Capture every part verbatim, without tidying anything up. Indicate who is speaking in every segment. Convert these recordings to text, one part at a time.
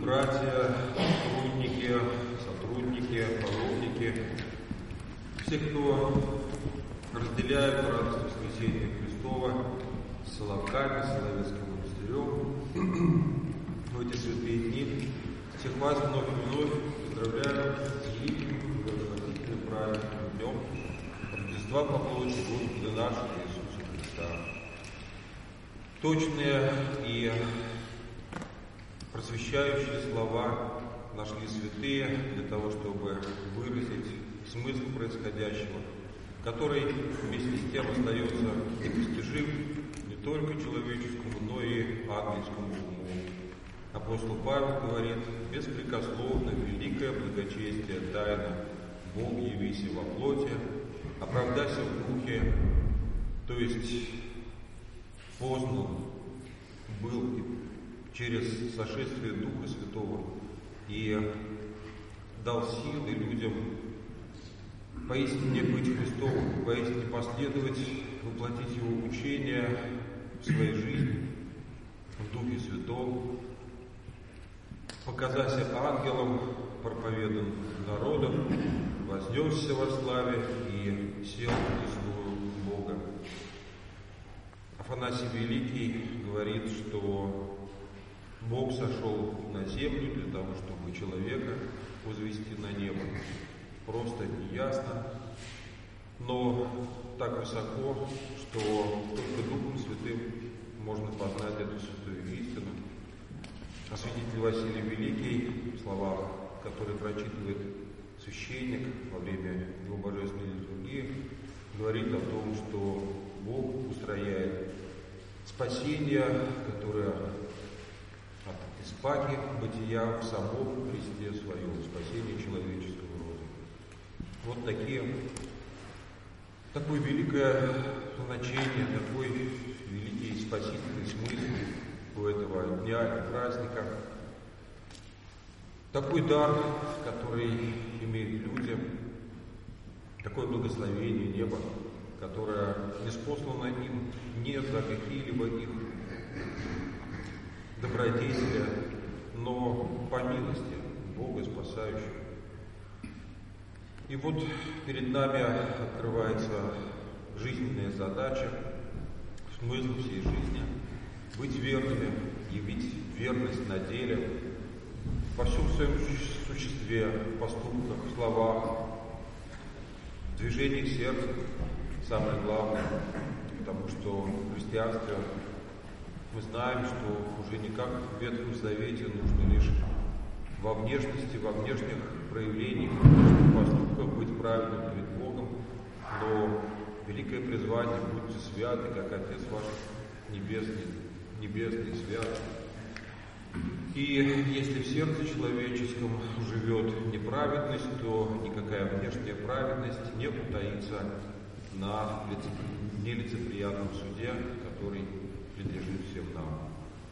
Speaker 1: братья, сотрудники, сотрудники, паломники, все, кто разделяют радость воскресения Христова с Соловками, с Соловецким монастырем в эти святые дни, всех вас вновь и вновь поздравляю с великим и благовестительным праздником днем Рождества по плоти Господа нашего Иисуса Христа. Точные и просвещающие слова нашли святые для того, чтобы выразить смысл происходящего, который вместе с тем остается непостижим не только человеческому, но и ангельскому уму. Апостол Павел говорит: беспрекословно великое благочестие тайна, Бог явися во плоти, оправдайся в духе, то есть познан был через сошествие Духа Святого и дал силы людям поистине быть Христовым, поистине последовать, воплотить Его учение в своей жизни, в Духе Святом, показаться ангелом, проповедан народом, вознесся во славе и сел в престолу Бога. Афанасий Великий говорит, что Бог сошел на землю для того, чтобы человека возвести на небо. Просто неясно, но так высоко, что только Духом Святым можно познать эту святую истину. А святитель Василий Великий, в словах, которые прочитывает священник во время его божественной литургии, говорит о том, что Бог устрояет спасение, которое от испаки бытия в самом Христе своем, спасение человеческого рода. Вот такие, такое великое значение, такой великий спасительный смысл у этого дня и праздника, такой дар, который имеют люди, такое благословение неба, которое ниспослано им не за какие-либо их добродетели, но по милости Бога спасающего. И вот перед нами открывается жизненная задача, смысл всей жизни — быть верными, явить верность на деле, во всем своем существе, в поступках, в словах, в движениях сердца, самое главное, потому что в христианстве мы знаем, что уже не как в Ветхом Завете нужно лишь во внешности, во внешних проявлениях, в поступках быть правильным перед Богом, но великое призвание — будьте святы, как Отец ваш Небесный, Небесный свят. И если в сердце человеческом живет неправедность, то никакая внешняя праведность не утаится на нелицеприятном суде, который принадлежит всем нам.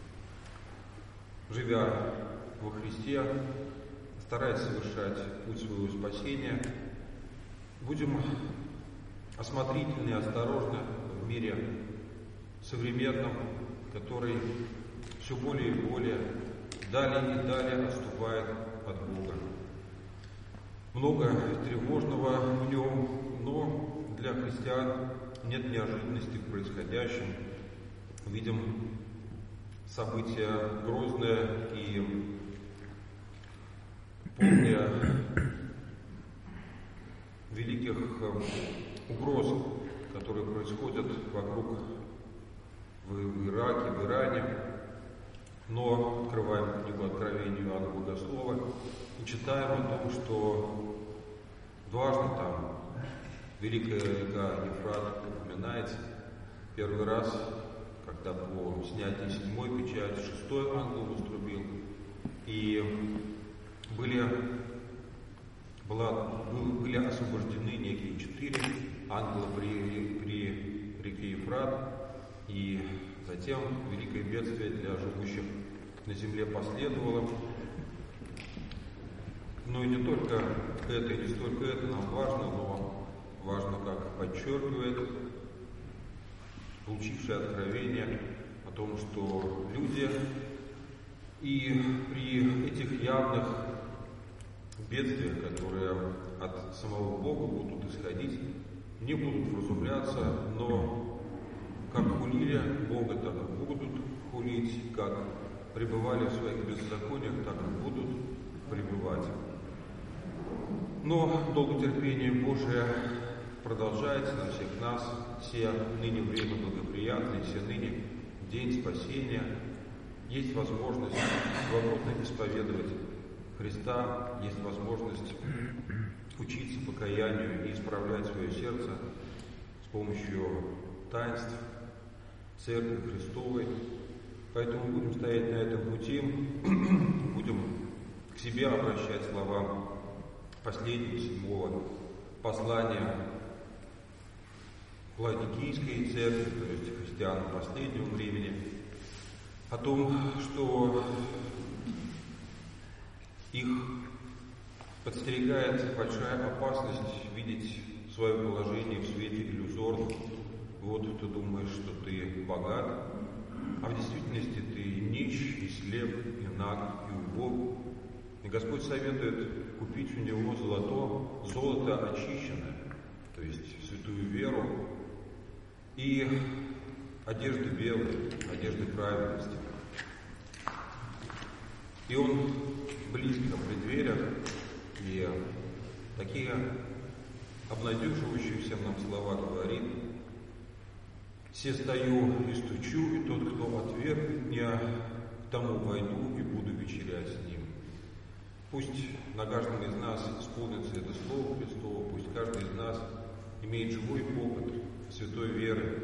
Speaker 1: Живя во Христе, стараясь совершать путь своего спасения, будем осмотрительны и осторожны в мире современном, который все более и более, далее и далее отступает от Бога. Много тревожного в нем, но для христиан нет неожиданности в происходящем. Видим события грозные и полные великих угроз, которые происходят вокруг в Ираке, в Иране. Но открываем книгу Откровения Иоанна Богослова и читаем о том, что дважды там великая река Ефрат упоминается. Первый раз, когда по снятии седьмой печати шестой ангел вострубил, и были, была, были освобождены некие четыре ангела при, при реке Ефрат, и затем великое бедствие для живущих на земле последовало. Но и не только это, и не столько это нам важно, но важно, как подчеркивает получившее откровение о том, что люди и при этих явных бедствиях, которые от самого Бога будут исходить, не будут вразумляться, но как хулили Бога, так и будут хулить, как пребывали в своих беззакониях, так и будут пребывать. Но долготерпение Божие продолжается на всех нас, все ныне время благоприятное, все ныне день спасения. Есть возможность свободно исповедовать Христа, есть возможность учиться покаянию и исправлять свое сердце с помощью таинств Церкви Христовой. Поэтому будем стоять на этом пути, будем к себе обращать слова последнего седьмого послания Ладикийской церкви, то есть христиан последнего времени, о том, что их подстерегает большая опасность видеть свое положение в свете иллюзорном. Вот ты думаешь, что ты богат, а в действительности ты нищ, и слеп, и наг, и убог. И Господь советует купить у него золото, золото очищенное, то есть святую веру, и одежды белые, одежды праведности. И он близко при дверях, и такие обнадеживающие всем нам слова говорит: «Се стою и стучу, и тот, кто отвергнет меня, к тому войду и буду вечерять с ним». Пусть на каждом из нас исполнится это Слово Христово, пусть каждый из нас имеет живой опыт святой веры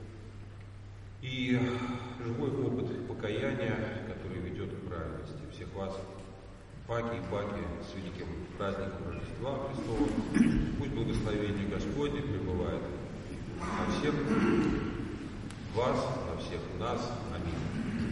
Speaker 1: и живой опыт покаяния, который ведет к праведности. Всех вас, Паки и Паки, с великим праздником Рождества Христова. Пусть благословение Господне пребывает на всех вас, на всех нас. Аминь.